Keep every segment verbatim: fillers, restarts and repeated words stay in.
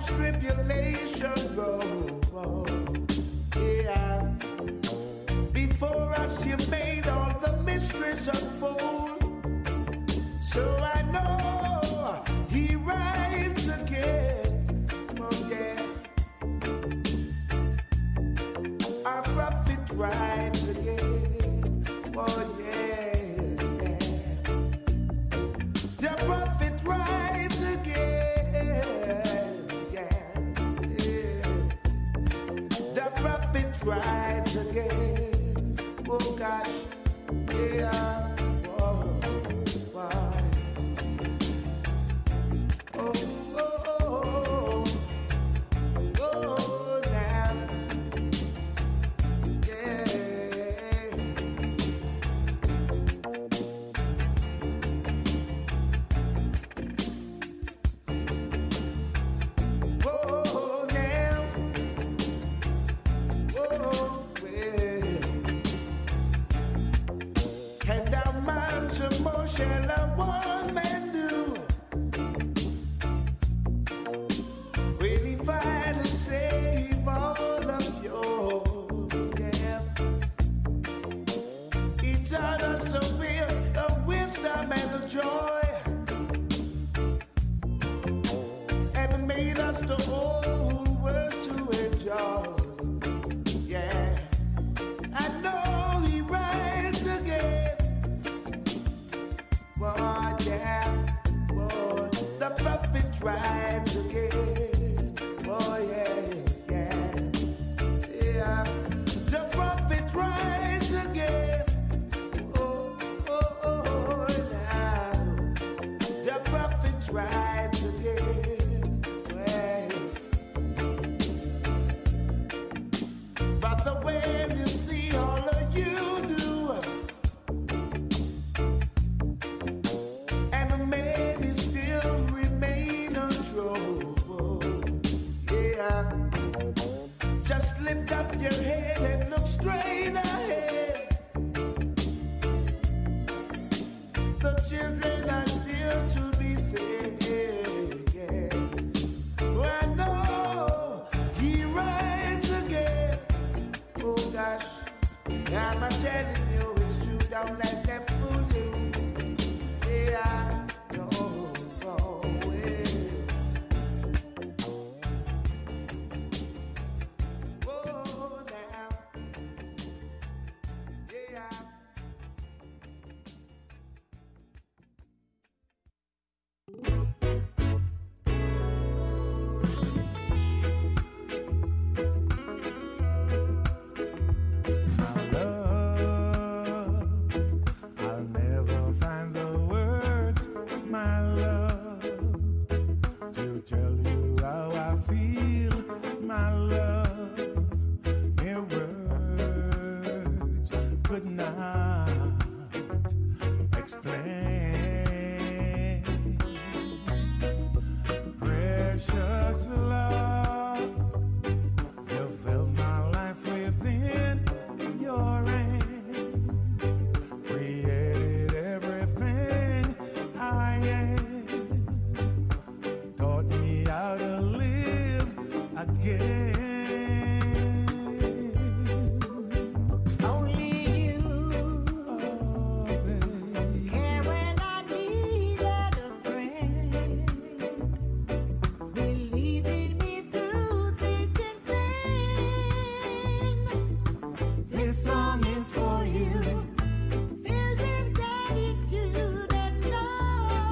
tribulation grow. Yeah. Before us you made all the mysteries unfold. So I know he rides again. Oh yeah. Our prophet rides again. Oh yeah, yeah. The prophet rides again. Yeah, yeah. The prophet rides again. Oh gosh, yeah. Oh, why? Oh, oh, oh, oh, oh, now. Shall a one man do? Will he fight to save all of you? Yeah. He taught us a will, a wisdom and a joy, and made us the whole world to enjoy. Yeah, I know he rides again. Oh yeah, oh, the prophet rides again. Oh yeah, yeah, yeah. The prophet rides again. Oh, oh, oh, now. The prophet rides again. Well, but the way you see all of you do. Just lift up your head and look straight ahead. The children are still to be fed. Yeah. Oh, I know he rides again. Oh gosh, I'm not telling you it's true. Don't let them fool you. Yeah, no, no way.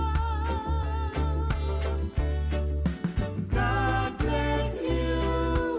God bless you.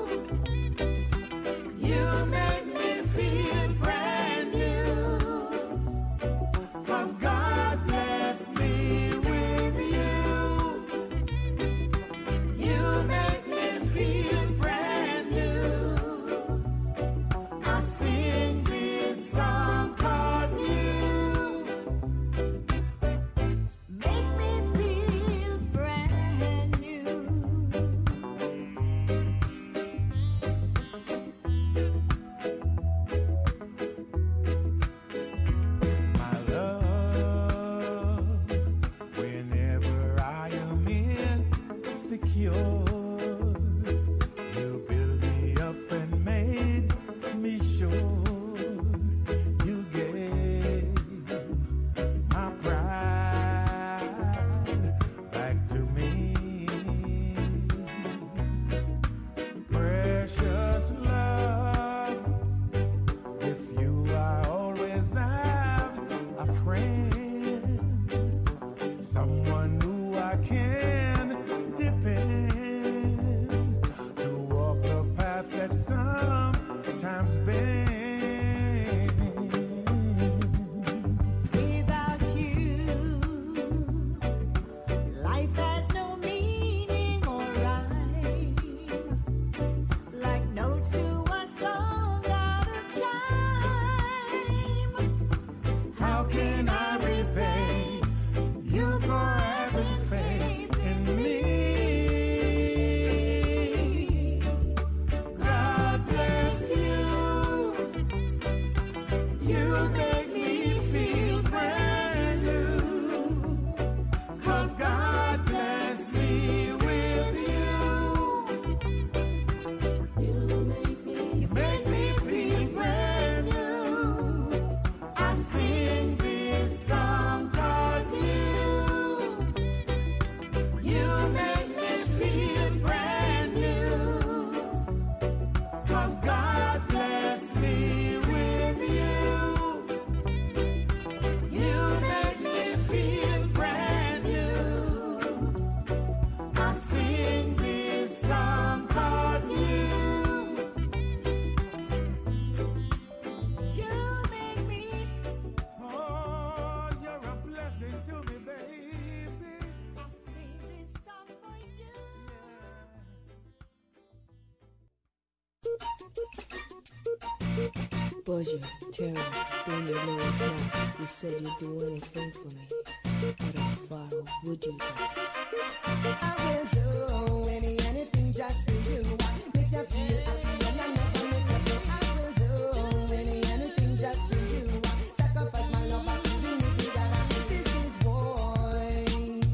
Buzzure, terror, being your lowest now. You said you'd do anything for me, but how far would you go? I will do any, anything just for you. Make you feel happy and I never make you blue. I will do any, anything just for you. Sacrifice my love, I couldn't make you that. This is boy,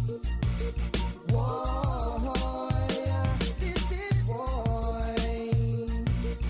boy. This is boy,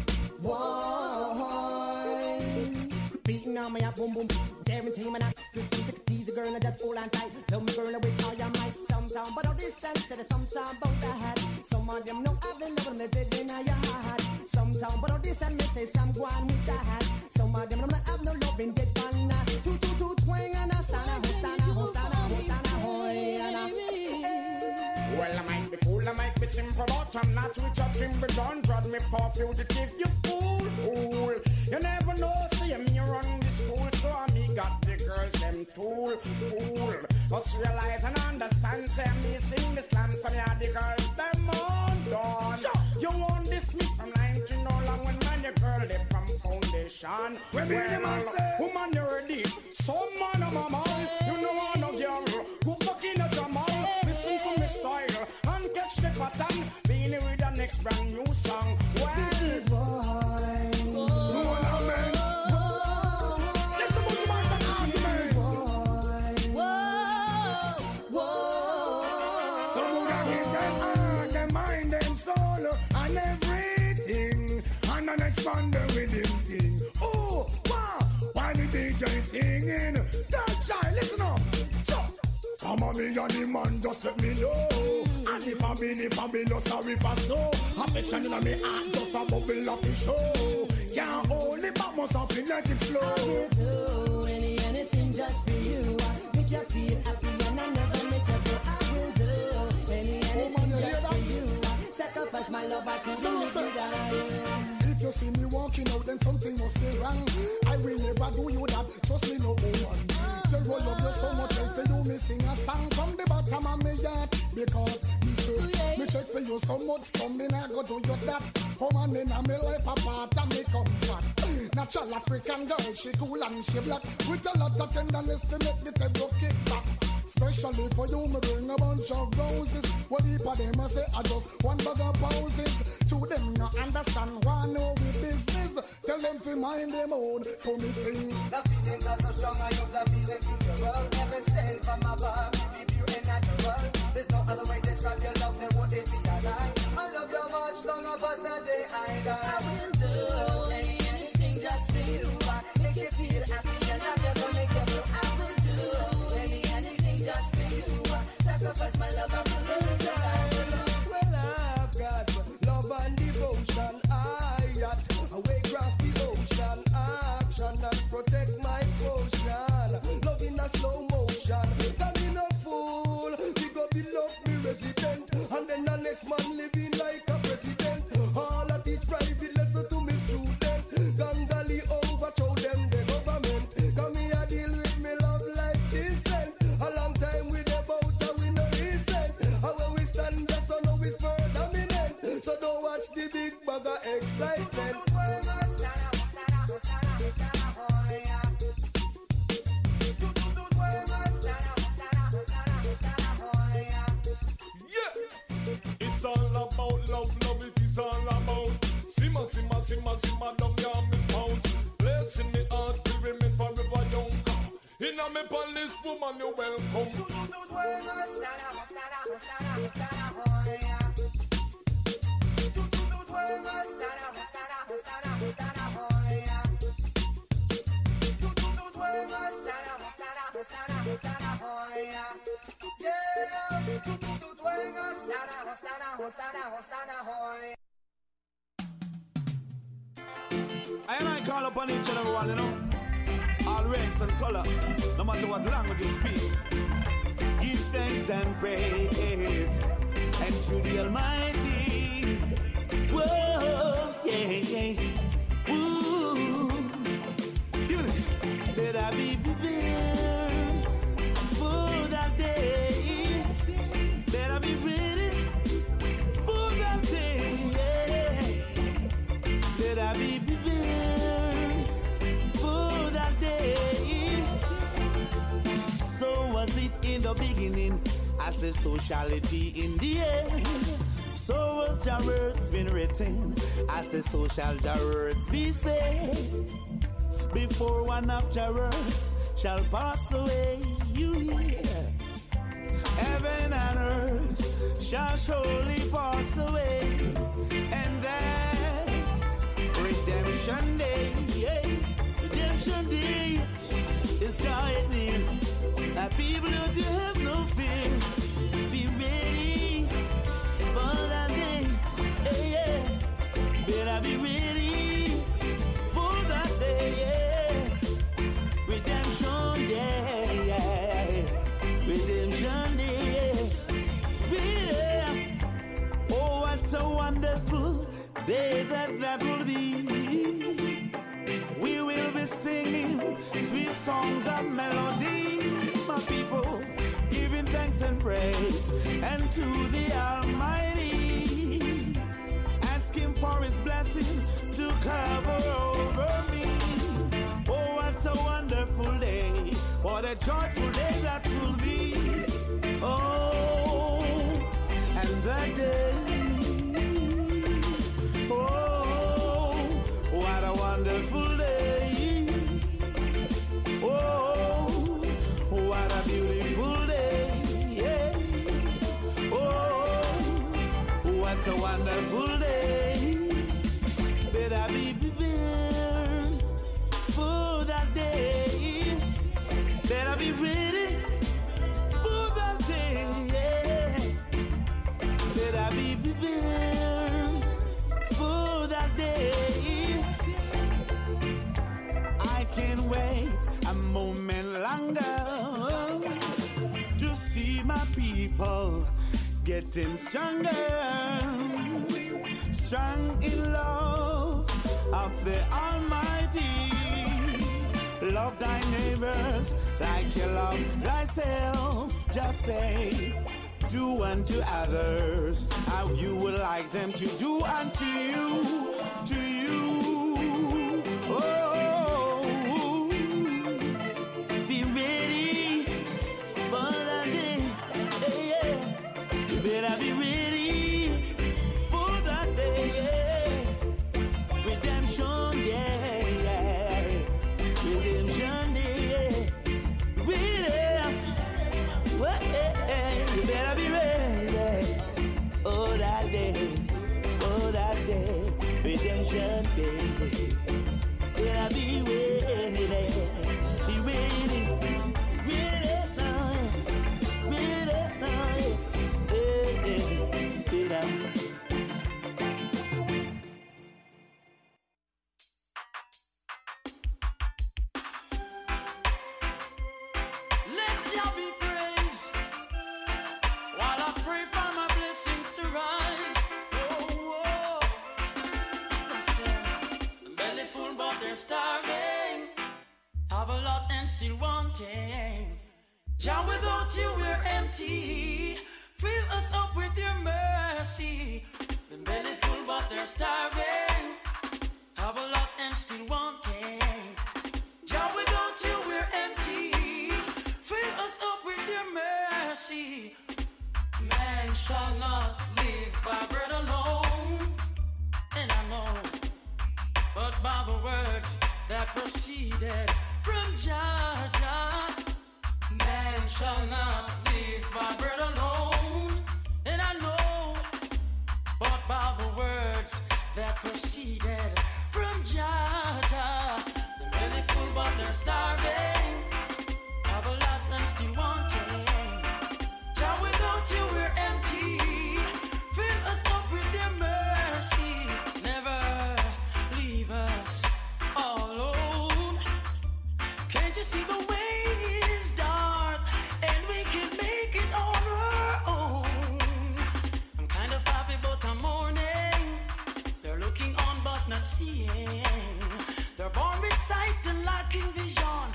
boy. Beating on my boom boom, guarantee my not. This is a girl, I just hold on tight. Love me girl with all your might. Sometime, but all this sense said sometime about the hat. Some of them know I've been loving me dead in your heart. Sometime, but all this and me say some go on with the hat. Some of them know I have no loving dead on that. Two two two twang and a stana, stana, stana, stana, hoy. Well, I might be cool, I might be simple, but I'm not rich up in the gun. Drod me for fugitive, you fool, fool. You never know, see me run the school, so I me got the girls them tool, fool. Must realize and understand, say me sing the slam, so me are the girls them on done. You want this me from nineteen no long when man the girl they from foundation. When well, the man say, woman you ready? Some man of my man, you know I no girl. Go back in a jamal, listen to me style and catch the pattern. Being with the next brand new song. Well, this is boy. Expand the rhythm thing. Oh, wow. Why the D J singing? That child, listen up. Some of me and the man just let me know. And if I be the fabulous, sorry for snow. Affection in me heart just a bubble of the show. Can't hold it back, must have to let it flow. I will do any, anything just for you. Make you feel happy and I never make you go. I will do any, anything oh, just for you. Sacrifice my love, I couldn't live without. If you see me walking out, then something must be wrong. I will never do you that, trust me no woman. Tell you love you so much, help for you, me sing a song from the bottom of me heart. Because me say, me check for you so much, some me not go do you that. Come on in and me life apart and me comfort. Natural African girl, she cool and she black. With a lot of tenderness to make the table kick back. Especially for you, me bring a bunch of roses. What heap of them I say, I just one bag of poses. To them not understand why no we business. Tell them to mind them own, so me sing. The feelings are so strong, I hope the feeling futural. Heaven sent from above, give you a natural. There's no other way to describe your love, then would it be a lie? I love you much, long of us that day I die. I will do any, anything just for you. Make you feel happy and I'm never make you blue. I will do any, anything just for you. Sacrifice my love, I'm gonna die. Well, I've got love and devotion. I got away across the ocean. Action and protect my potion. Love in a slow motion. Come in a fool. We go below me resident. And then the next man living like a president. All of these private lessons to me student. Gangali overthrow them the government. Come here deal with me love like decent. A long time we about a we no recent. And when we stand just so now we spur dominant. So don't watch the big bag of excitement. It's all about love, love it is all about. Simmer, simmer, simmer, simmer down down Miss Pounce. Blessing me heart will remain forever young. In a me palace woman you welcome. I and I call upon each and every one, you know, all race and color, no matter what language you speak. Give thanks and praise and to the Almighty. Whoa, yeah, yeah. Ooh, let I be prepared for that day. Let I be ready for that day. Yeah. I say sociality in the air. So was your words been written. I say social your words be said. Before one of your words shall pass away, you hear. Heaven and earth shall surely pass away. And that's Redemption Day. Yeah. Redemption Day is joining. That people don't you have no fear. Be ready for that day. Hey, yeah. Better be ready for that day. Yeah. Redemption Day. Yeah. Redemption Day. Yeah. Oh, what a wonderful day that that will be. We will be singing sweet songs of melody. My people, giving thanks and praise and to the Almighty, asking for His blessing to cover over me. Oh, what a wonderful day! What a joyful day that will be! Oh, and that day. Oh, what a wonderful day! Oh, what a beautiful day, yeah. Oh, what a wonderful day. Better be prepared for that day. Better be ready for that day, yeah. Better be prepared for that day. I can't wait a moment longer to see my people getting stronger, strong in love of the Almighty. Love thy neighbors like you love thyself. Just say, do unto others how you would like them to do unto you, to you. Oh, be ready for that day. Hey, yeah. You better be ready for that day. Yeah. Redemption Day. Yeah. Redemption Day. Yeah. Ready. Well, yeah. You better be ready. Oh, that day. Oh, that day. Redemption Day. Better be ready. Be ready. Ready now. Ready now. Hey, hey. Better. Let Jah be praised while I pray for my blessings to rise. Oh, oh. Listen, belly full but they're starving. Have a lot and still wanting. Jah, without you we're empty. Fill us up with your mercy. The belly full but they're starving. Have a lot and still wanting. Jah, without you we're empty. Fill us up with your mercy. Man shall not live by bread alone, and I know, but by the words that proceeded from Jah Jah. Man shall not live by bread alone, and I know, but by the words that proceeded from Jah Jah. The belly full but they're starving. Have a lot and still wanting. Jah, without you we're empty. Fill us up with your mercy. Never leave us alone. Can't you see the way is dark and we can make it on our own? I'm kind of happy but I'm mourning. They're looking on but not seeing. They're born with sight and lacking vision.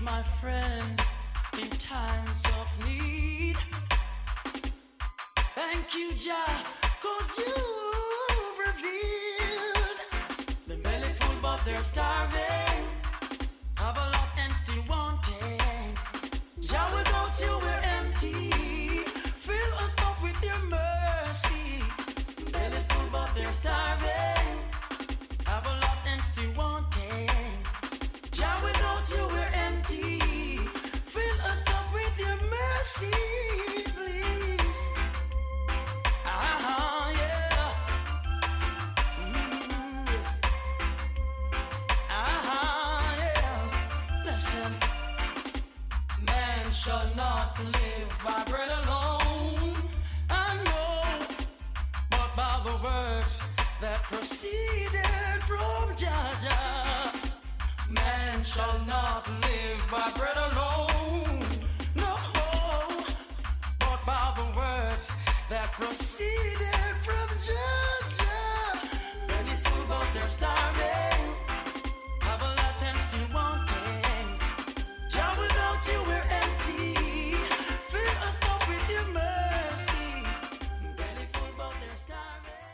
my friend in times of need. Thank you, Jah, 'cause you revealed the belly full but they're starving, have a lot and still wanting. Jah, without you we're empty. Fill us up with your mercy. Belly full but they're starving, have a lot and still wanting. Jah, without you we're empty. Fill us up with your mercy, please. Ah, yeah. Mm. Ah, yeah. Listen. Man shall not live by bread alone, I know, but by the words that proceeded from Jah Jah. Man shall not live by bread alone, no, but by the words that proceeded from Jah Jah. Belly full but they're starving, have a lot and still wanting. Jah, without you we're empty. Fill us up with your mercy. Belly full but they're starving.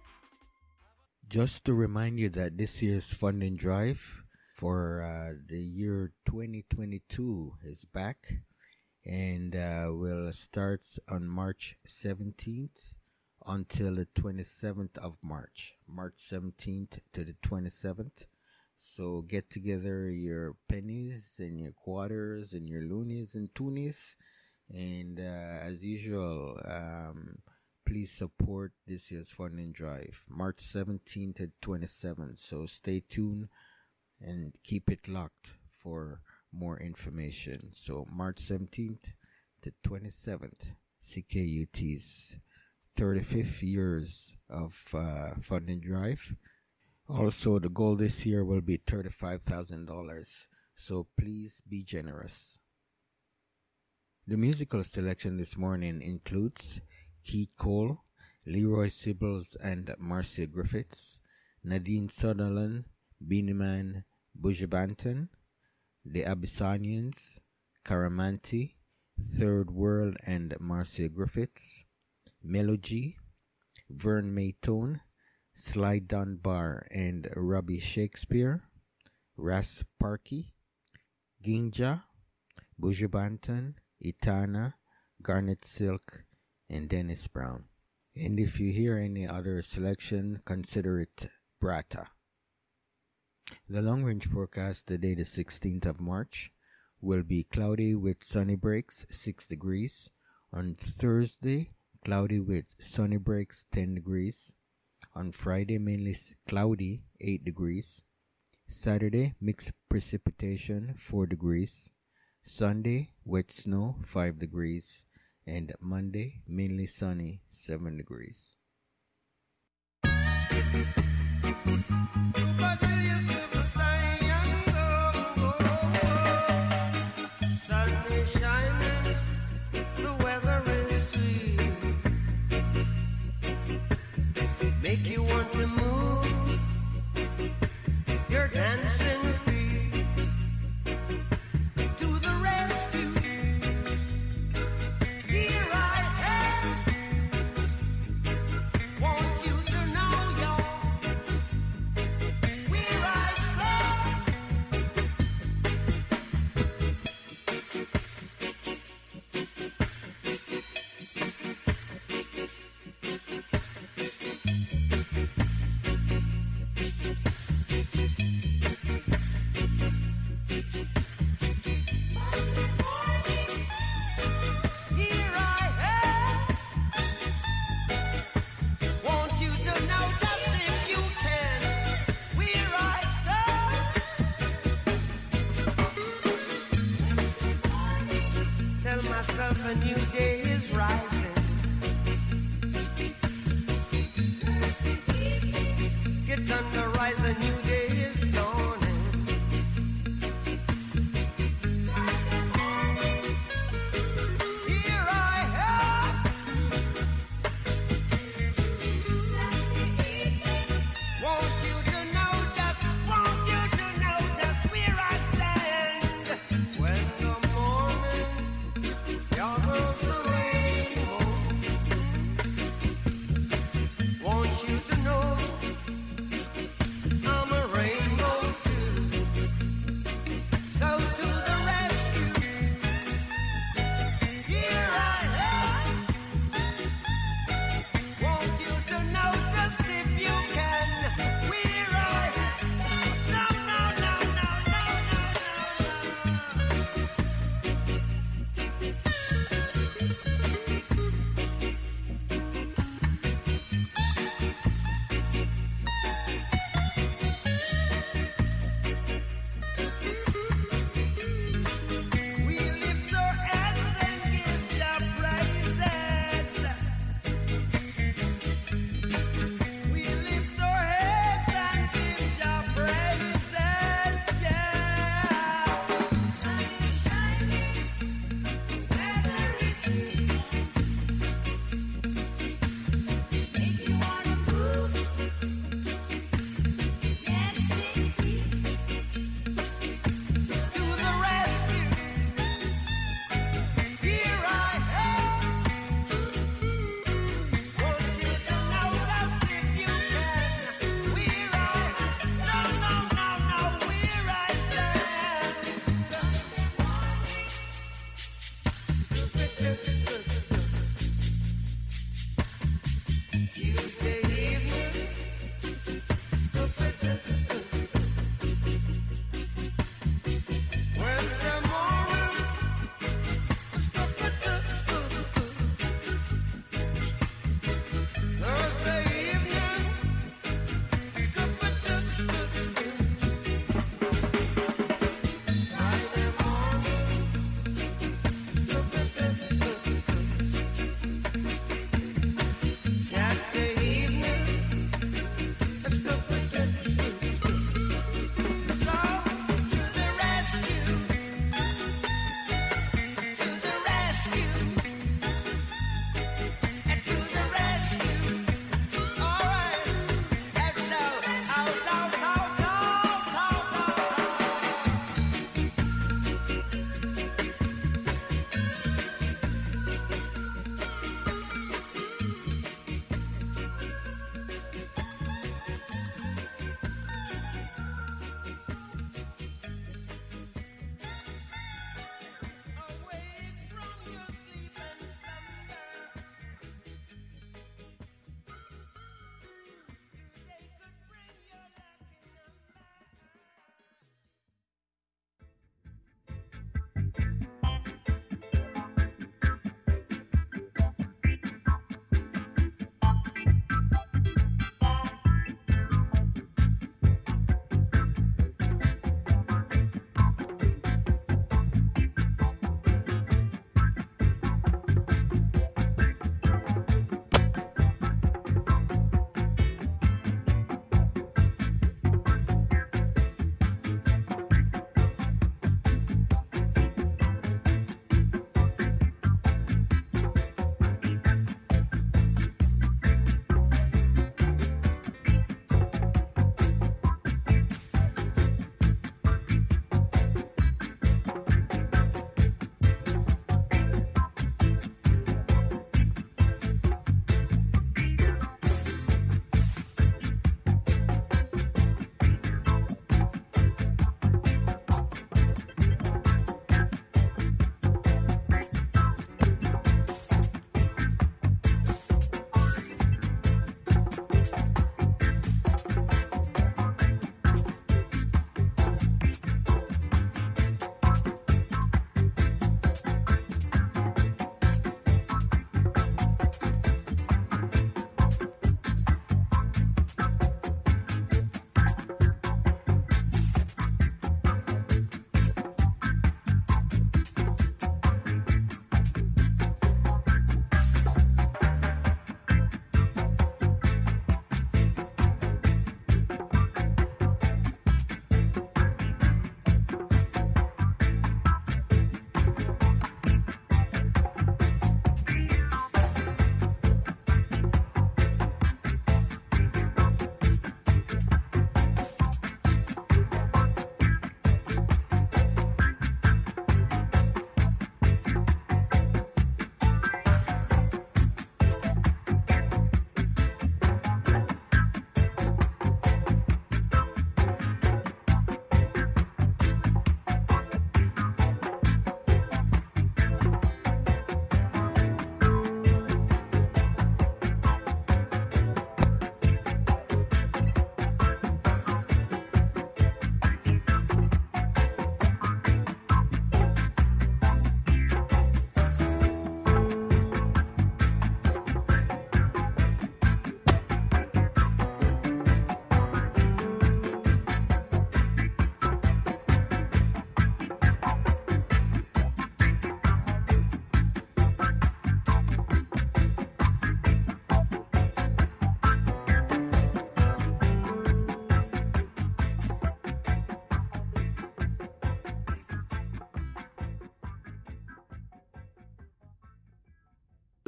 Just to remind you that this year's funding drive for uh, the year twenty twenty-two is back, and uh, will start on March seventeenth until the twenty-seventh of March. March seventeenth to the twenty-seventh. So get together your pennies and your quarters and your loonies and toonies, and uh, as usual, um, please support this year's funding drive, March seventeenth to twenty-seventh. So stay tuned and keep it locked for more information. So March seventeenth to twenty-seventh, C K U T's thirty-fifth years of uh, funding drive. Also, the goal this year will be thirty-five thousand dollars, so please be generous. The musical selection this morning includes Keith Cole, Leroy Sibbles and Marcia Griffiths, Nadine Sutherland, Beenie Man, Buju Banton, The Abyssinians, Caramanti, Third World and Marcia Griffiths, Melogy, Vern Maytone, Sly Dunbar and Robbie Shakespeare, Ras Parky, Ginja, Buju Banton, Itana, Garnet Silk, and Dennis Brown. And if you hear any other selection, consider it Brata. The long-range forecast today, the sixteenth of March, will be cloudy with sunny breaks, six degrees. On Thursday, cloudy with sunny breaks, ten degrees. On Friday, mainly cloudy, eight degrees. Saturday, mixed precipitation, four degrees. Sunday, wet snow, five degrees. And Monday, mainly sunny, seven degrees. Sun is shining, the weather is sweet. Make you want to move your dancing feet to the rescue. Here I am. Want you to know you're where I stand. Here I am. Want you to know just if you can where I stand. Tell myself a new day is rising. Get on the rise, a new day is dawning. Here I am. Want you to know, just want you to know just where I stand.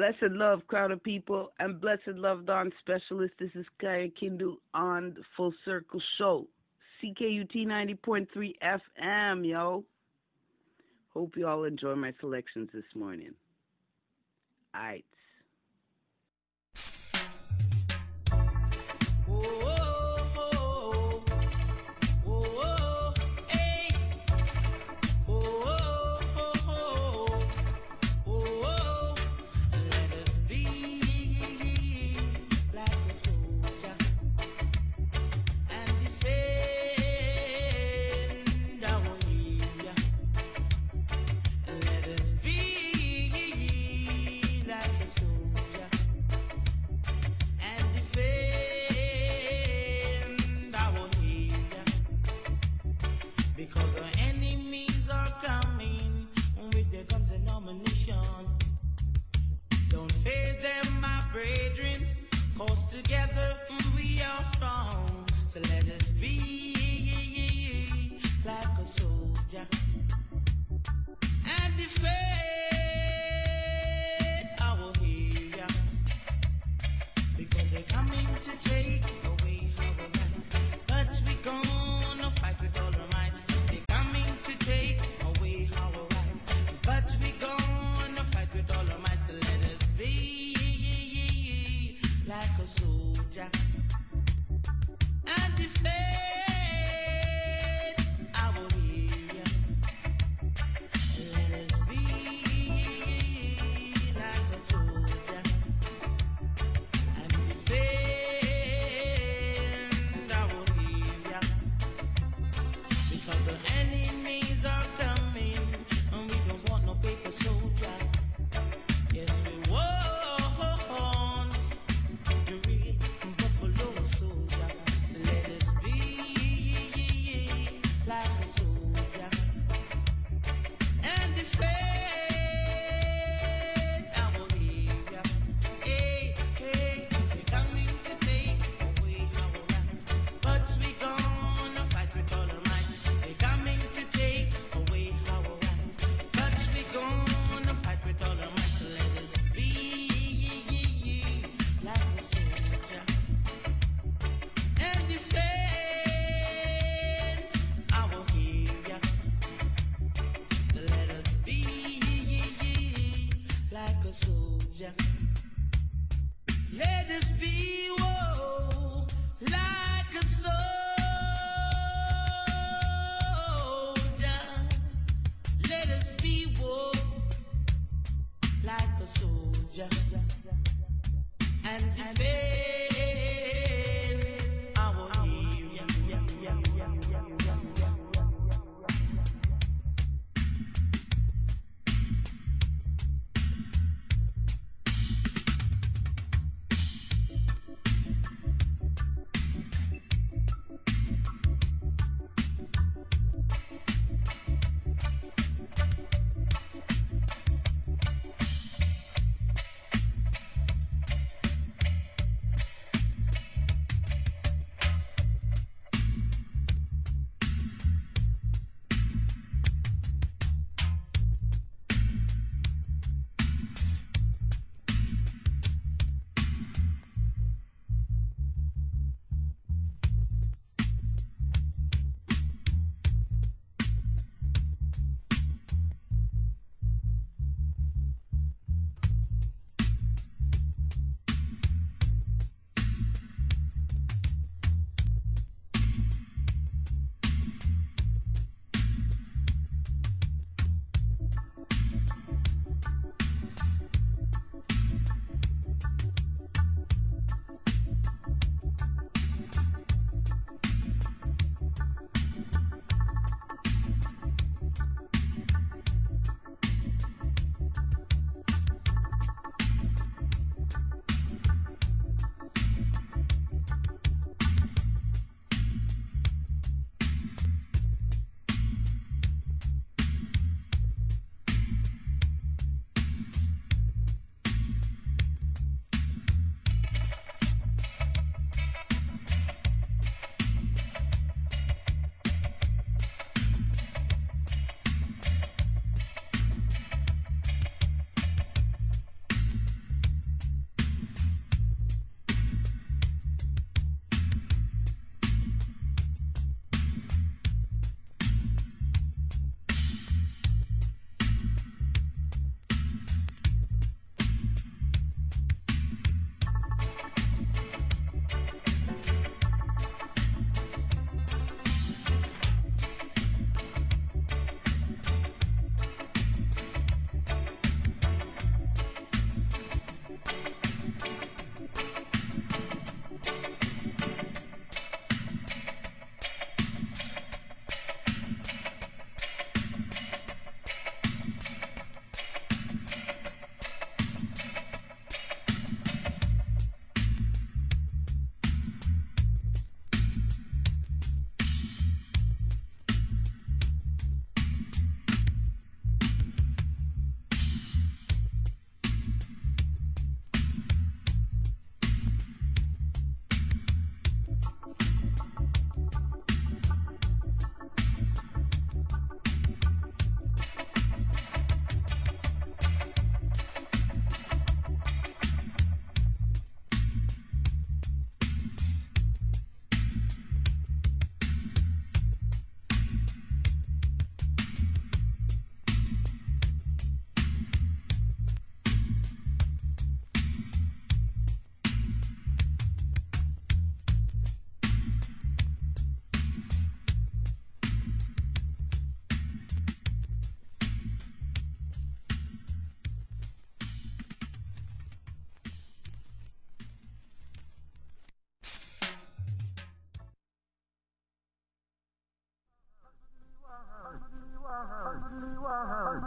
Blessed love, crowd of people, and blessed love, Dawn Specialist. This is Kaya Kindu on the Full Circle Show. C K U T ninety point three F M, yo. Hope you all enjoy my selections this morning. All right. Together we are strong, so let us be like a soldier and defend our area, because they're coming to take away our rights, but we gonna fight with all our might. They're coming to take away our rights, but we gonna fight with all our might, so let us be like a soldier and defend our area. Let us be like a soldier and defend our area, because the enemies are coming and we don't want no paper soldier. Yes, we want let us be, whoa, like a soldier. Let us be, whoa, like a soldier, and defend our area.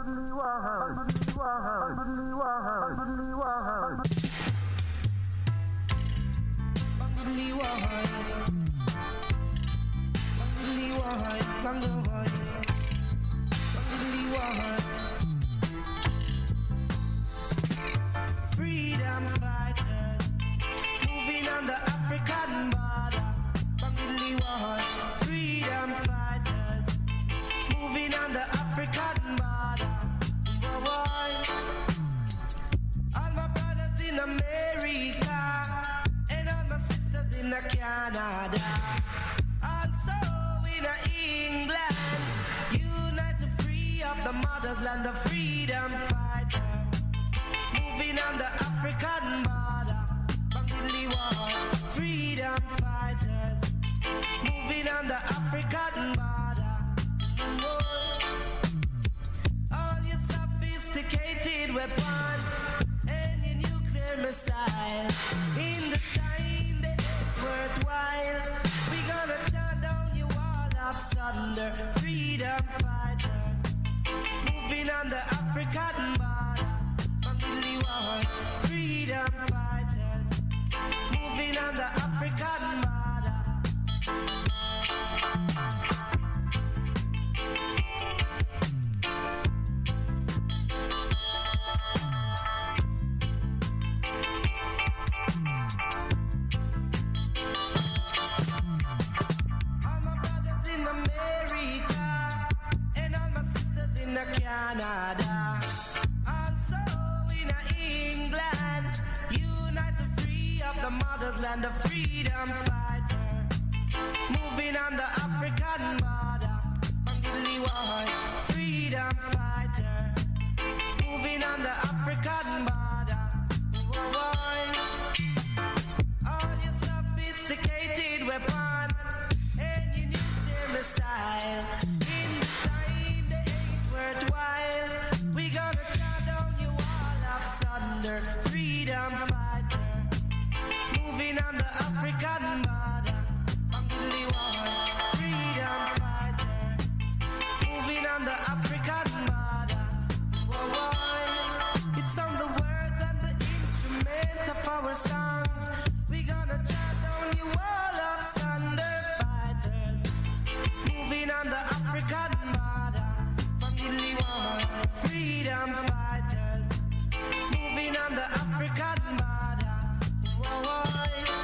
Freedom fighters moving on the African border. Bangli war. Freedom fighters moving on the African border. Boy, all my brothers in America and all my sisters in Canada, also in England, unite to free up the mother's land, the freedom fighter. Moving on the African border, Bangli war. Freedom fighters, moving on the African border. Oh, all your sophisticated weapon and your nuclear missile, in the time they ain't worthwhile. We gonna tear down your wall of thunder. Freedom fighter, moving on the African border. Freedom fighters moving on the African border. All my brothers in America and all my sisters in Canada, also England, unite to free up the mother's land, the freedom fighter. Moving on the African border, Bangli war. Freedom fighter, moving on the African border. Boy, all your sophisticated weapon and your nuclear missile, in this time they ain't worthwhile. We gonna tear down your wall of thunder. Freedom fighter, moving on the African border. Bangli war. Freedom fighter, moving on the African border. Whoa, whoa. It's on the words and the instrument of our songs. We gonna tear down your wall of thunder. Fighters, moving on the African border. Bangli war. Freedom fighters, moving on the African border. Whoa, whoa.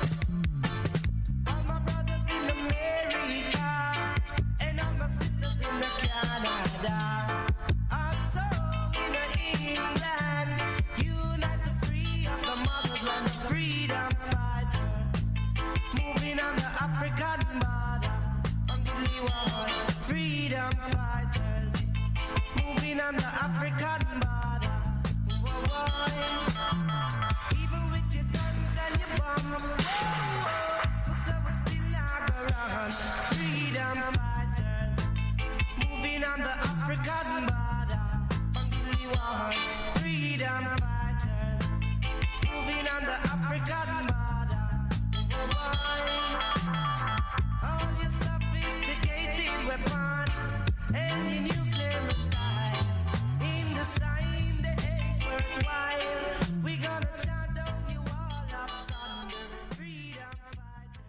All my brothers in America and all my sisters in Canada, also in England, unite to free up the mother's land, the freedom fighter. Moving on the African border. Bangli war. Freedom fighters, moving on the African border. Whoa, whoa. Even with your guns and your bombs, whoa, whoa. So we're still not gonna run. Freedom fighters, moving on the African border. Bangli war. Freedom fighters, moving on the African border. Whoa, whoa. All your sophisticated weapon and your nuclear missile, in this time they ain't worthwhile. We gonna tear down your wall of thunder. Freedom fighters.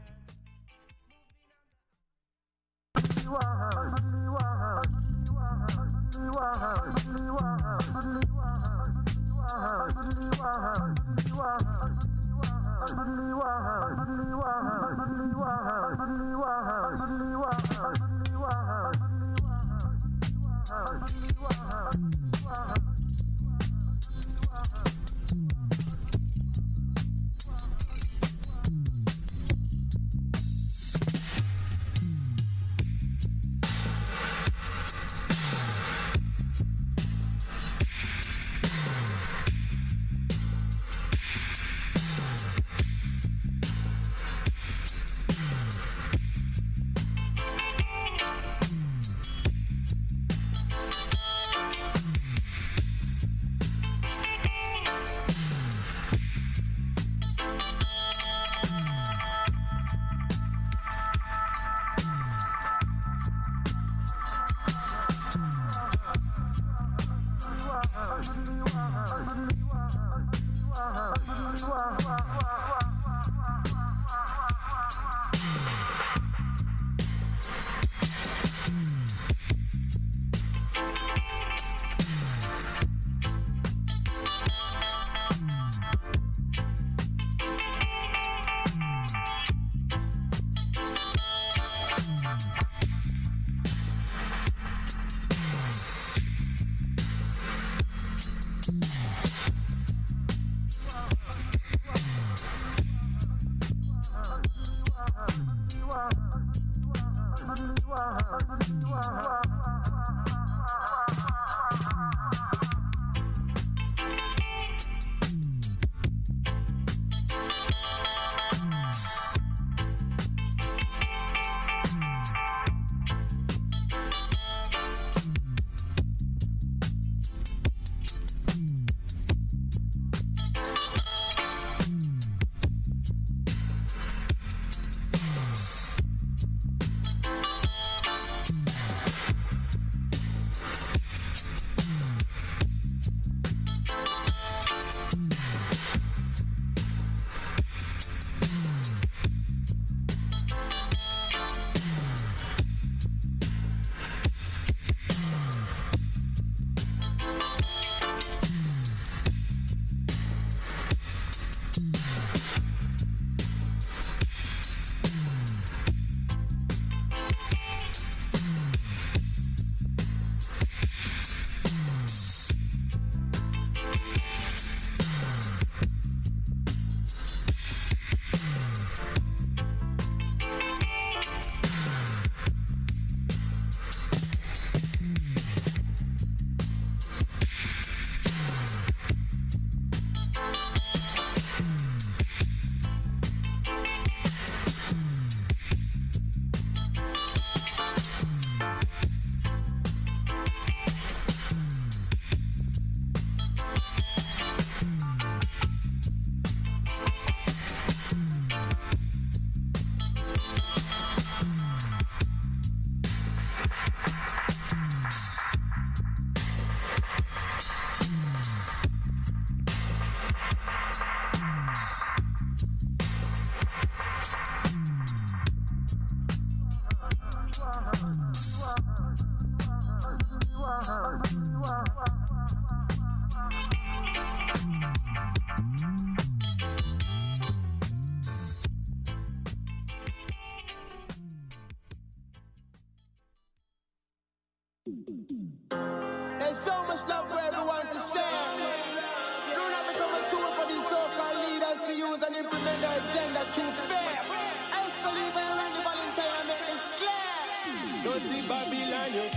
we want to share. Do not become a tool for these so-called leaders to use and implement their agenda through fear. Else believe in Randy Valentine and make this clear. Dirty Babylon, you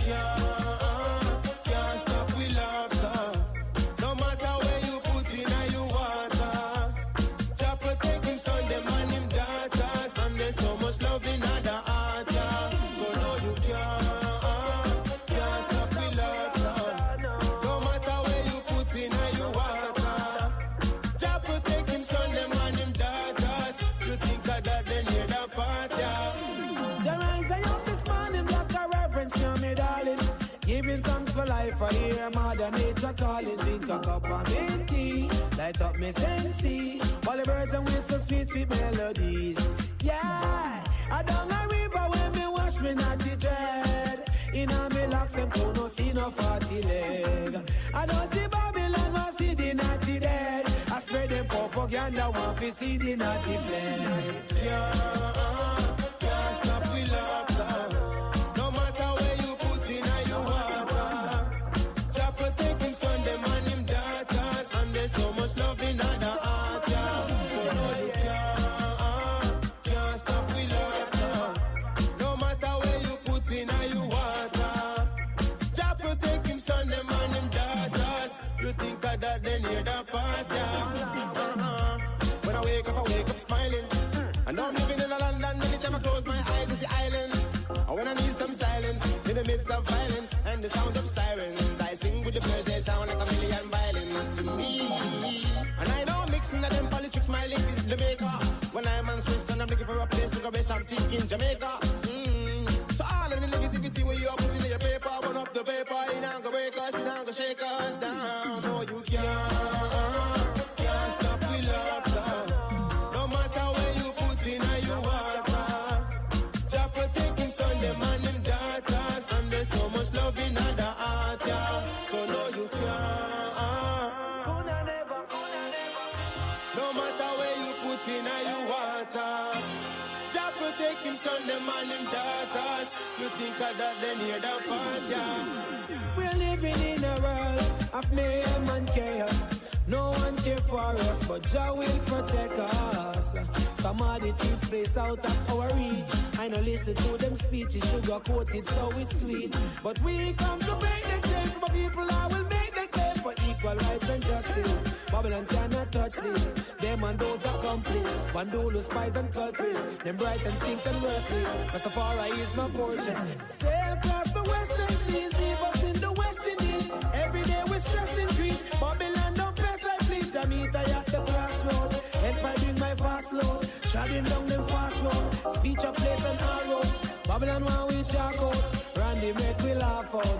can't, can't stop with laughter. No matter where you put in or you water. Jah protect him son, them and him daughters. And there's so much love in other heart. So no, you can't, can't stop with laughter. No matter where you put in or you water. Jah protect him son, them and him daughters. You think of that, then hear that part, yeah. Jah rise I up this morning, black a reverence, me me darling. Giving thanks for life, I hear Mother Nature calling. Drink a cup of mint tea, light up me sensei. While the birds and whistle sweet, sweet melodies. Yeah, I down a river when me wash me natty dread. In a me locks them poor no see no fatty leg. I don't see Babylon want see the natty dead. I spread them propaganda want to see the natty fled. Yeah, can't stop with laughter. No matter where you put in or you water. Jah protect him son, them and him daughters. And there's so much love in other heart, yeah. So no you can't, can't stop with laughter. No matter where you put in or you water. Jah protect him son, them and him daughters. You think of that, then hear that part, yeah. Uh-huh. When I wake up, I wake up smiling. I know I'm living in a London, anytime I close my eyes, it's the islands. I wanna need some silence in the midst of violence and the sound of sirens. I sing with the birds, they sound like a million violins to me. And I know mixing of them politics, my link is Jamaica. When I'm on Swiss and I'm looking for a place to go base, I'm thinking Jamaica. Mm. So all of the negativity when you are putting in your paper, burn up the paper, you don't go break us, you don't go shake us down. No, you can't, can't stop with laughter. No matter where you put in or you water. Jah protect him son, them and him daughters. And there's so much love in other heart, yeah. So no you can't. No matter where you put in or you water. Jah protect him son, them and him daughters. You think of that, then hear that part, yeah. We're living in a world of mayhem and chaos. No one care for us, but Jah will protect us. Commodities place out of our reach. I know listen to them speeches, sugar coated so it's sweet. But we come to break the chain for people. I will make the claim for equal rights and justice. Babylon cannot touch this. Them and those accomplices, Bandulu spies and culprits. Them bright and stink and worthless. Rastafari is my fortune. Sail across the western seas, leave us in the West Indies. Every day we stress increase. Babylon don't press I please. I meet I at the crossroad. Empire bring my fast load. Treading down them fast road. Speech a place and all road. Babylon want we chalk out. Randy make we laugh out.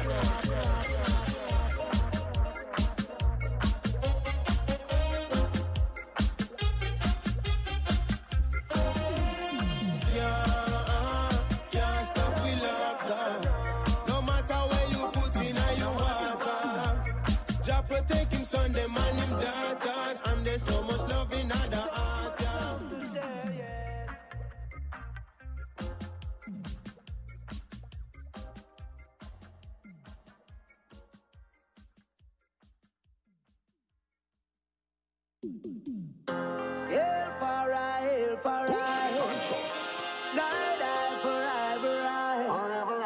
Son, them and him daughters. And there's so much love in other heart, yeah. Hail for I, hail for I. Guide I forever I. Forever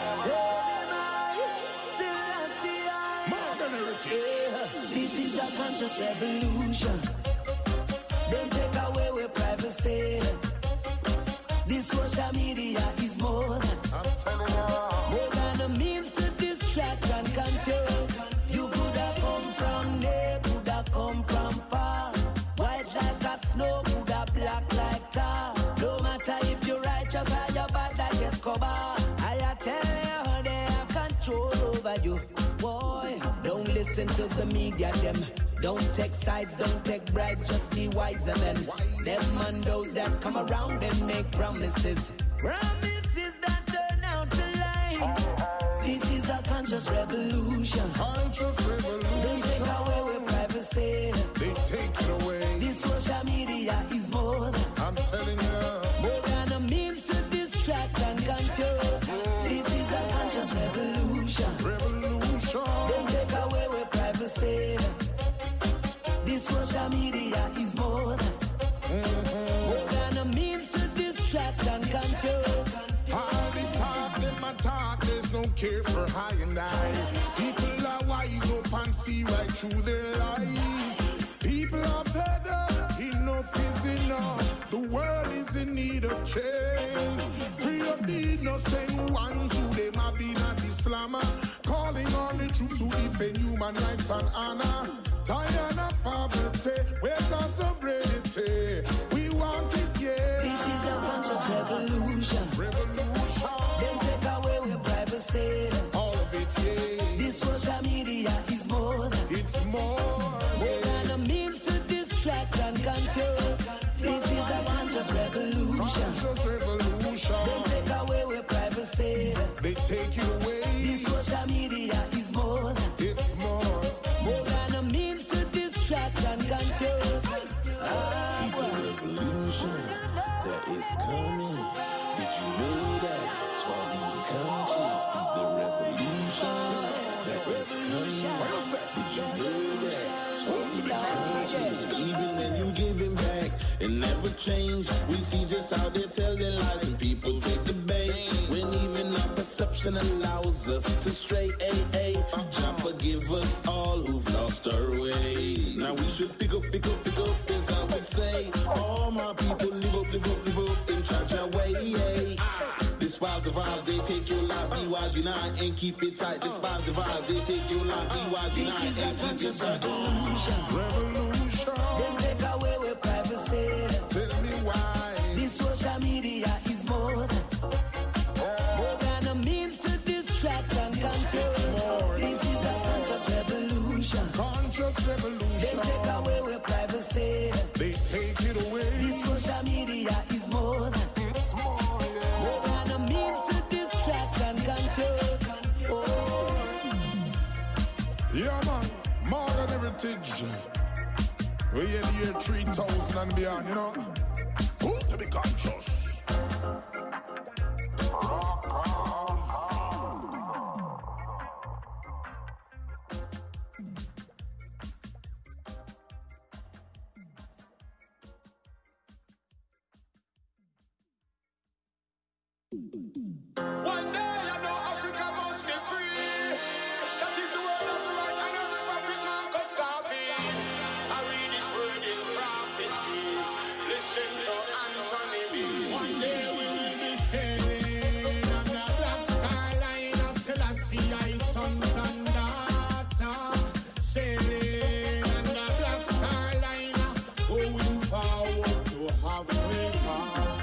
I. This is a conscious revolution. Then take away with privacy. This social media is more than I'm telling you. More than a means to distract and confuse. You could have come from near, could have come from far. White like a snow, could have black like tar. No matter if you're righteous or you're bad like Escobar. I tell you how they have control over you. Boy, don't listen to the media, them. Don't take sides, don't take bribes, just be wiser than them and those that come around and make promises. Promises that turn out to lies. This is a conscious revolution. Conscious revolution. Don't take away with privacy. They take it away. This social media is more than I'm telling you. More than a means to distract and confuse. This is a conscious revolution. Revolution. Don't take away with care for high and I. People are wise up and see right through their lies. People are fed up, enough is enough. The world is in need of change. Free up the innocent ones who they have been at Islam. Calling on the troops who defend human rights and honor. Tired of poverty, where's our sovereignty? We want it, yeah. This is a conscious revolution. Revolution. Then take away with privacy. All of it, yeah. This social media is more. It's more. More than a means to distract and confuse. This is a conscious revolution. Conscious revolution. Then take away with privacy. They take it away. This social media is more. It's more. More than a means to distract and confuse. Ah, the revolution that is coming. Did you know that? Swallow the conscience, beat the revolution that is coming. Did you know that? Swallow the conscience. Even when you giving back, it never change. We see just how they tell their lies and people take the bait. When even our perception allows us to stray. A A. Jah forgive us all who've lost our way. Now we should pick up, pick up, pick up, as I would say. All my people live up, live up, live up in charge our way. This wise the vibes, they take your life, be wise, unite and keep it tight. This wise the vibes, they take your life, be wise, unite and keep it tight. Revolution. Then take away with privacy. Tell me why. This social media is more. More than a means to distract and confuse. This is a conscious revolution. Conscious revolution. Then take away with privacy. They take it away. This social media is more. It's more, yeah. More than a means to distract and confuse. Oh. Yeah, man. Morgan Heritage. We in the year three thousand and beyond, you know. Who to be conscious? Rockers. One day I know Africa must be free. That is the word of the right and every prophet Marcus Garvey. I read his word in prophecy. Listen to Anthony B. One day we will be sailing on the Black Star Line of Selassie, I sons and daughters. Sailing on the Black Star Line, going forward to Africa.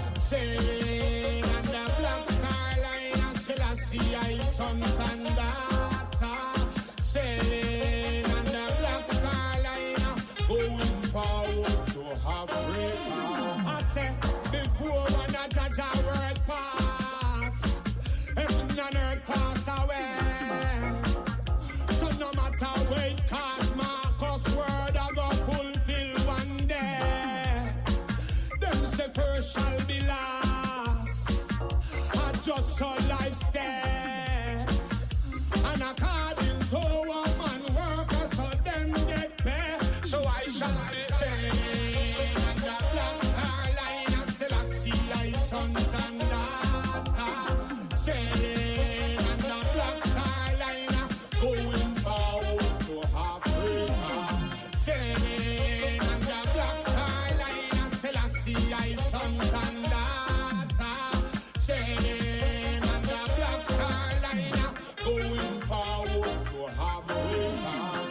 Sailing on the Black Star Line of Selassie, I sons and daughters. Sailing on the Black Star Line, going forward to Africa. I say, before one a judge a word pass, heaven and earth pass away. So no matter where it costs, Marcus word I go fulfill one day. Them say first shall be last. I just saw life stay. And according to a man worker, so them get paid. So I shall be saying, and the Black Star Line of Selassie, I sons and daughters. Sailing on the Black Star Line, going forward to Africa. Sailing on the Black Star Line of Selassie, I sons and daughters. Sailing on the Black Star Line, going forward to Africa.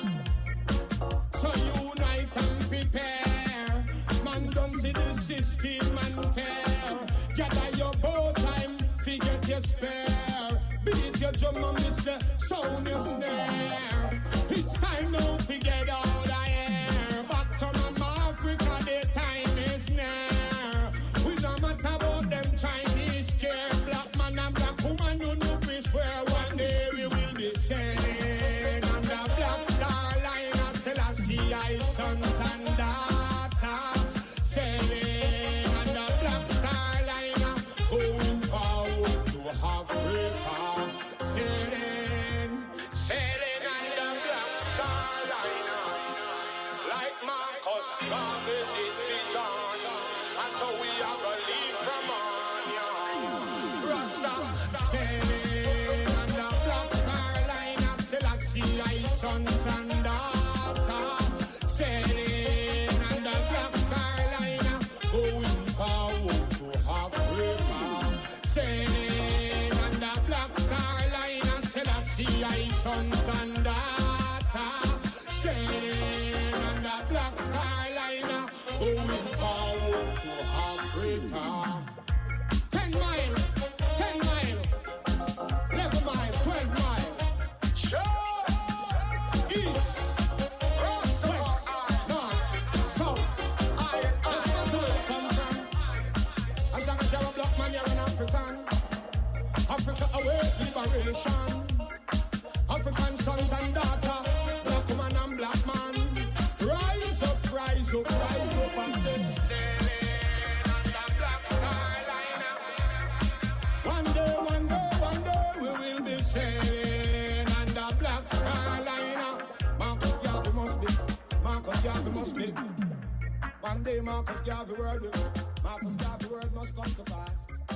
So unite and prepare. Man don't see the system unfair. Gather your bow time, forget your spare. Beat your drum and miss a sound your snare. It's time now, forget all the air. Back to Mama Africa, the time is near. We don't matter about them Chinese care. Black man and black woman, you know we swear one day we will be sailing on the Black Star Line of Selassie, I sons and daughters. Sailing on the Black Star Line, going forward to Africa. Sailing, Sailing on the Black Star Line, like Marcus Garvey did be John. And so we are gonna leave from on, yeah. Rasta. Sailing on the Black sons and daughters, sailing on the Black Star Line, going forward to Africa. Sailing on the Black Star Line, Selassie I sons and daughters, sailing on the Black Star Line, going forward to Africa. Ten mile, ten mile, eleven mile, twelve mile. East, west, north, south. That's not where they come from. As long as you're a black man, you're an African. Africa await liberation. African sons and daughters, black woman and black man. Rise up, rise up, rise up and sit. One day, one day, one day, we will be sailing on the Black Star Line. Marcus Garvey must be, Marcus Garvey must be. One day Marcus Garvey word will, Marcus Garvey word must come to pass.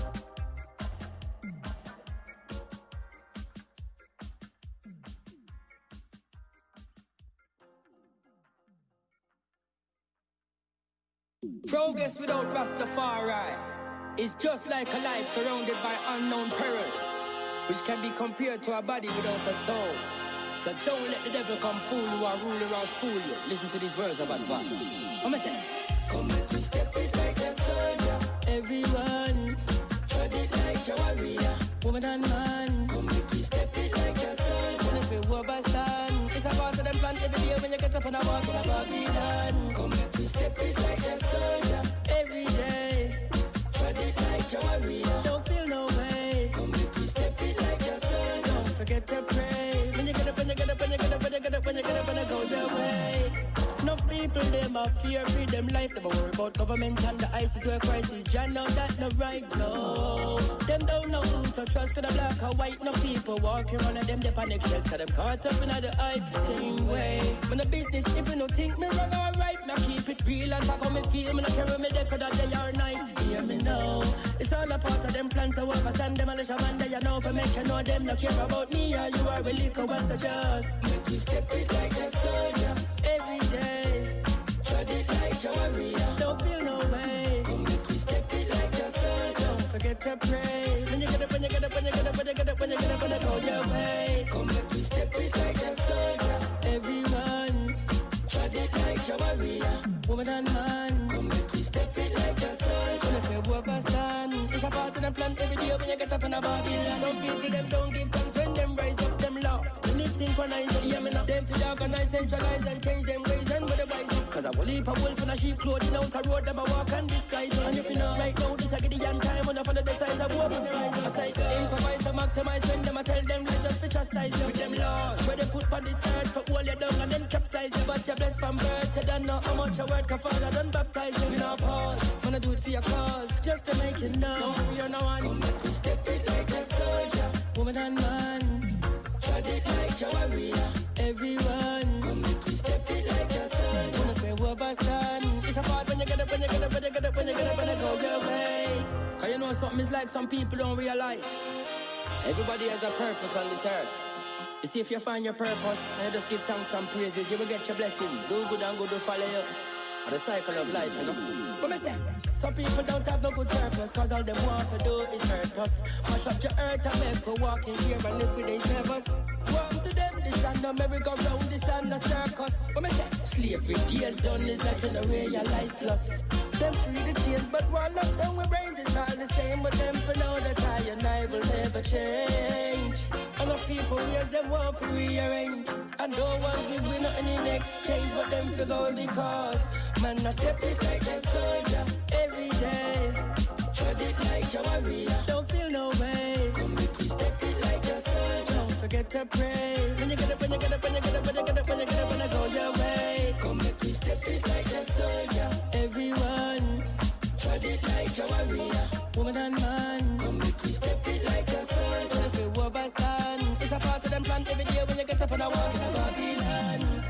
Progress without Rastafari is just like a life surrounded by unknown perils, which can be compared to a body without a soul. So don't let the devil come fool you or rule you or school you. Listen to these words of advice. Come and say, come and we step it like a soldier. Everyone, tread it like a warrior. Woman and man, come and we step it like a soldier. And if we overstand, it's a part of them plan every day when you get up and I walk in a Babylon. Come and we step it like a soldier. Every day, tread it like a warrior. Don't feel no way. Come and we step it like a soldier. Don't forget to pray. When you get up, when you get up, when you get up, when you get up, when you get up, and I go your way. Enough people, them are fear, free them life. They worry about government and the ISIS where crisis. Jah know that no right, no. Them don't know who to trust, cause the black or white, no people walking around and them they panic shells, cause them caught up in the hype same way. When the business, if you don't think me wrong or right, now keep it real and talk how me feel. Me no carry me there, cause that day or night. Hear me now. It's all a part of them plans, so overstand them and the shaman they you know. For make you know them, no care about me or you are really liquor once I just make we step it like a soldier. Every day. Tread it like a warrior. Don't feel no way. Come make we step it like a soldier. Don't forget to pray. When you get up, when you get up, when you get up, when you get up, when you get up, when you go your way. Come make we step it like a soldier. Everyone, tread it like a warrior. Woman and man, come make we step it like a soldier. And if you overstand, it's a part of the plan every day when you get up in a Babylon. Some people them don't give thanks when them rise up them lost. They need synchronize up, yeah me now. Them feel organize, centralize and change them ways and with the wise up. Cause I will leap a wolf in a sheep clothing out a road, them a walk and disguise. And if you know right now, this I get the young time when I follow the signs of war, when they rise up a cycle. Improvise to maximize when them I tell them let's just to chastise you with them laws. Where they put on this earth for hold you down and then capsize you. But you're blessed from birth, you don't know how much your word can father done baptize you. We not pause, wanna do it for your cause, just to make it know. Don't fear no one. Come back, we step it like a soldier. Woman and man, tread it like a warrior. Everyone, come back, we step it like a soldier. Wanna say overstand, it's a part when you get up, when you get up, when you get up, when you get up, and I go your way. Cause you know something is like some people don't realize. Everybody has a purpose on this earth. You see, if you find your purpose and you just give thanks and praises, you will get your blessings. Do good and good will follow you. The cycle of life, you know. What me say? Some people don't have no good purpose, cause all them want to do is hurt us. Mash up your earth and make we walk in here and live with these nervous. Warm to them, this and no merry-go-round, this and a circus. What me say? Slavery days done is like in a realize plus. Them free the chains, but one up down with brains, it's all the same. But them for now that I and I will never change. And the people raise them want to rearrange. And no one give me nothing in exchange, but them for gold because man, I step it like a soldier every day. Tread it like a warrior. Don't feel no way. Come make we step it like a soldier. Don't forget to pray. When you get up, when you get up, when you get up, when you get up, when you get up, when you go your way. Come make we step it like a soldier. Everyone, tread it like a warrior. Woman and man, come make we step it like a soldier. And if you overstand, it's a part of them plan every day when you get up and I walk in a Babylon.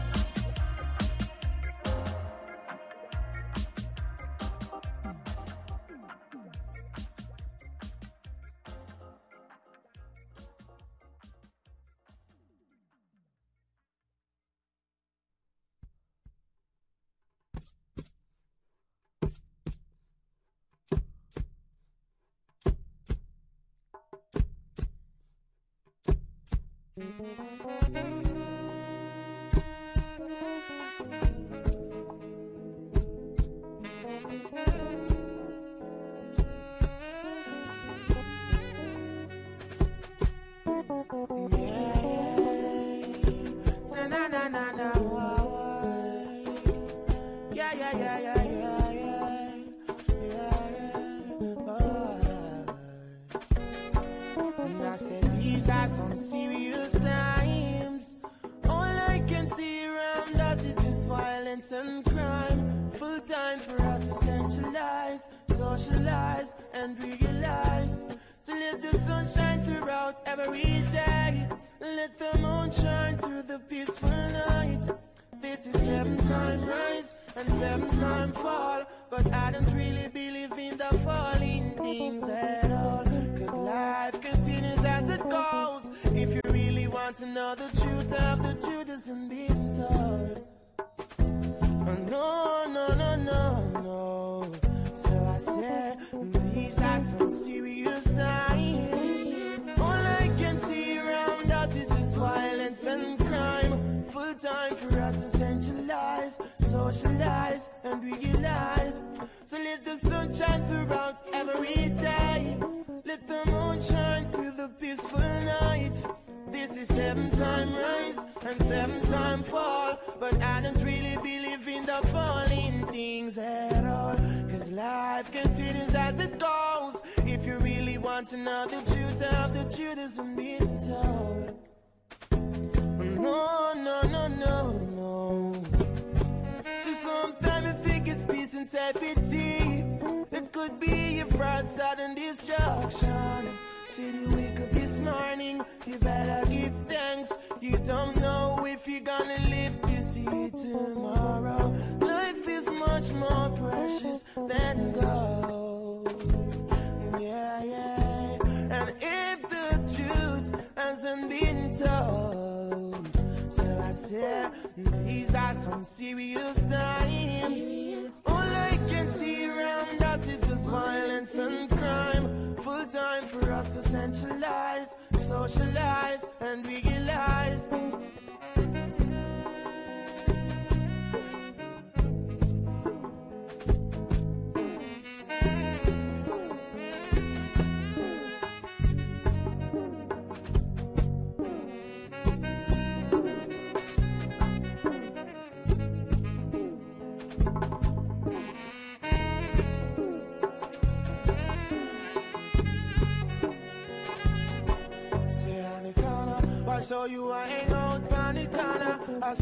violence and crime. Full time for us to centralize, socialize, and realize. So let the sun shine throughout every day. Let the moon shine through the peaceful night. This is seven times rise and seven times fall. But I don't really believe in the falling things at all. Cause life continues as it goes. If you really want to know the truth of the truth isn't being told. No, no, no, no, no. So I said, these are some serious times. All I can see around us is just violence and crime. Full time for us to centralize, socialize, and realize. So let the sun shine throughout every day. Let the moon shine through the peaceful night. This is seven time rise and seven time fall. But I don't really believe in the falling things at all. Cause life continues as it goes. If you really want to know the truth of the truth isn't being told. No, no, no, no, no. So sometimes I think it's peace and safety. It could be a for sudden destruction. See you wake up this morning, you better give thanks. You don't know if you're gonna live to see tomorrow. Life is much more precious than gold. Yeah, yeah. And if the truth hasn't been told, so I said, these are some serious times. All I can see around us is just violence and crime. Full time for us to centralize, socialize, and realize. So you are hang out on the corner.